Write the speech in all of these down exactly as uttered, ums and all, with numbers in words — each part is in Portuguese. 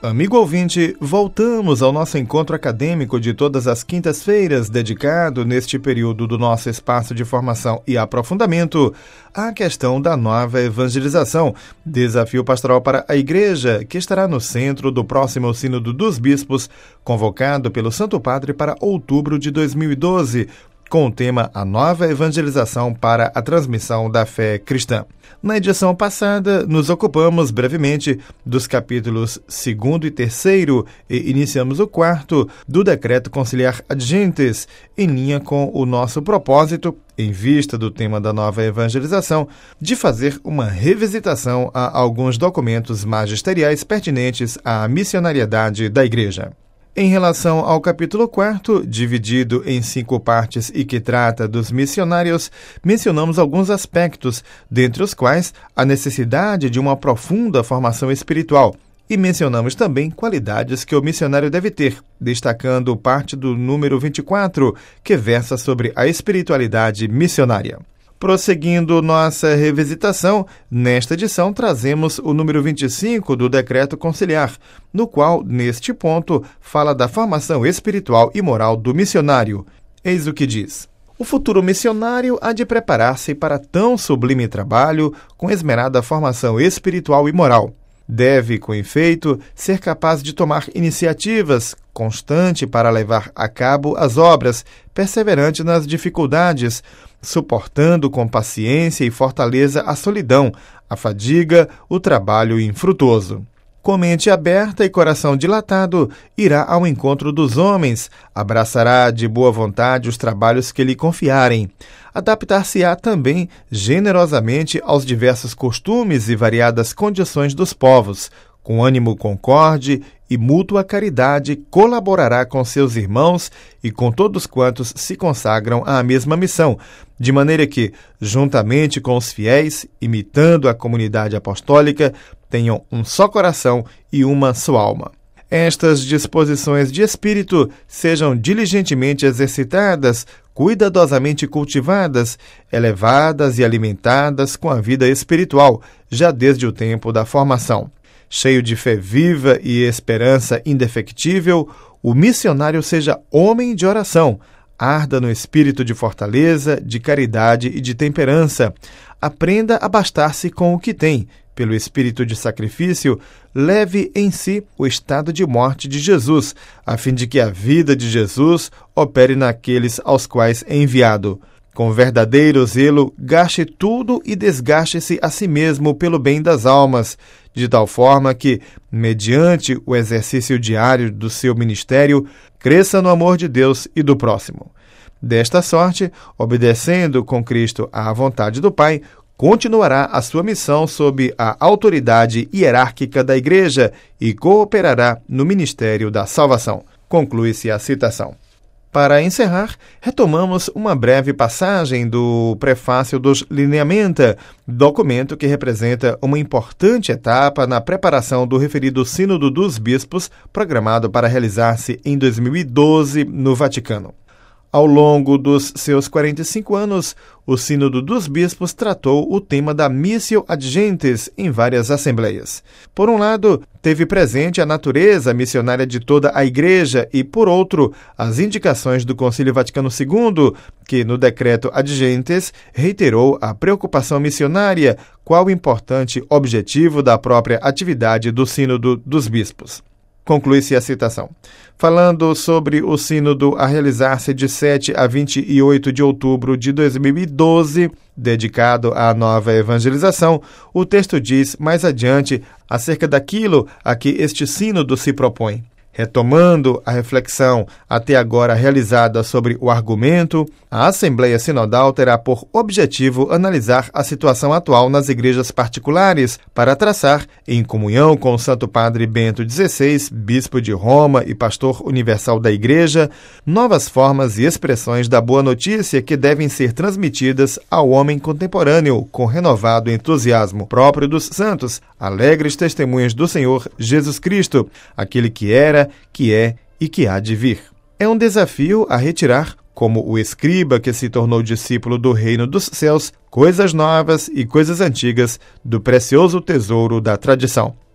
Amigo ouvinte, voltamos ao nosso encontro acadêmico de todas as quintas-feiras, dedicado neste período do nosso espaço de formação e aprofundamento à questão da nova evangelização, desafio pastoral para a Igreja, que estará no centro do próximo Sínodo dos Bispos, convocado pelo Santo Padre para outubro de dois mil e doze, com o tema A Nova Evangelização para a Transmissão da Fé Cristã. Na edição passada, nos ocupamos brevemente dos capítulos segundo e terceiro e iniciamos o quarto do Decreto Conciliar Ad Gentes, em linha com o nosso propósito, em vista do tema da nova evangelização, de fazer uma revisitação a alguns documentos magisteriais pertinentes à missionariedade da Igreja. Em relação ao capítulo quarto, dividido em cinco partes e que trata dos missionários, mencionamos alguns aspectos, dentre os quais a necessidade de uma profunda formação espiritual, e mencionamos também qualidades que o missionário deve ter, destacando parte do número vinte e quatro, que versa sobre a espiritualidade missionária. Prosseguindo nossa revisitação, nesta edição trazemos o número vinte e cinco do Decreto Conciliar, no qual, neste ponto, fala da formação espiritual e moral do missionário. Eis o que diz: o futuro missionário há de preparar-se para tão sublime trabalho com esmerada formação espiritual e moral. Deve, com efeito, ser capaz de tomar iniciativas, constante para levar a cabo as obras, perseverante nas dificuldades, suportando com paciência e fortaleza a solidão, a fadiga, o trabalho infrutuoso. Com mente aberta e coração dilatado, irá ao encontro dos homens, abraçará de boa vontade os trabalhos que lhe confiarem. Adaptar-se-á também generosamente aos diversos costumes e variadas condições dos povos. Com ânimo concorde e mútua caridade, colaborará com seus irmãos e com todos quantos se consagram à mesma missão, de maneira que, juntamente com os fiéis, imitando a comunidade apostólica, tenham um só coração e uma só alma. Estas disposições de espírito sejam diligentemente exercitadas, cuidadosamente cultivadas, elevadas e alimentadas com a vida espiritual, já desde o tempo da formação. Cheio de fé viva e esperança indefectível, o missionário seja homem de oração, arda no espírito de fortaleza, de caridade e de temperança. Aprenda a bastar-se com o que tem. Pelo espírito de sacrifício, leve em si o estado de morte de Jesus, a fim de que a vida de Jesus opere naqueles aos quais é enviado. Com verdadeiro zelo, gaste tudo e desgaste-se a si mesmo pelo bem das almas, de tal forma que, mediante o exercício diário do seu ministério, cresça no amor de Deus e do próximo. Desta sorte, obedecendo com Cristo à vontade do Pai, continuará a sua missão sob a autoridade hierárquica da Igreja e cooperará no ministério da salvação. Conclui-se a citação. Para encerrar, retomamos uma breve passagem do Prefácio dos Lineamenta, documento que representa uma importante etapa na preparação do referido Sínodo dos Bispos, programado para realizar-se em dois mil e doze no Vaticano. Ao longo dos seus quarenta e cinco anos, o Sínodo dos Bispos tratou o tema da Missio Ad Gentes em várias assembleias. Por um lado, teve presente a natureza missionária de toda a Igreja e, por outro, as indicações do Concílio Vaticano segundo, que, no Decreto Ad Gentes, reiterou a preocupação missionária, qual importante objetivo da própria atividade do Sínodo dos Bispos. Conclui-se a citação. Falando sobre o sínodo a realizar-se de sete a vinte e oito de outubro de dois mil e doze, dedicado à nova evangelização, o texto diz mais adiante acerca daquilo a que este sínodo se propõe. Retomando a reflexão até agora realizada sobre o argumento, a Assembleia Sinodal terá por objetivo analisar a situação atual nas igrejas particulares para traçar, em comunhão com o Santo Padre Bento dezesseis, bispo de Roma e pastor universal da Igreja, novas formas e expressões da boa notícia que devem ser transmitidas ao homem contemporâneo com renovado entusiasmo próprio dos santos, alegres testemunhas do Senhor Jesus Cristo, aquele que era, que é e que há de vir. É um desafio a retirar, como o escriba que se tornou discípulo do reino dos céus, coisas novas e coisas antigas do precioso tesouro da tradição.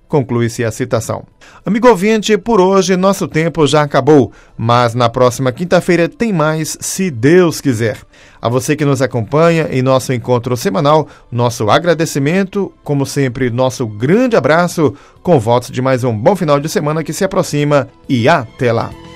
Conclui-se a citação. Amigo ouvinte, por hoje nosso tempo já acabou, mas na próxima quinta-feira tem mais, se Deus quiser. A você que nos acompanha em nosso encontro semanal, nosso agradecimento, como sempre, nosso grande abraço, com votos de mais um bom final de semana que se aproxima e até lá.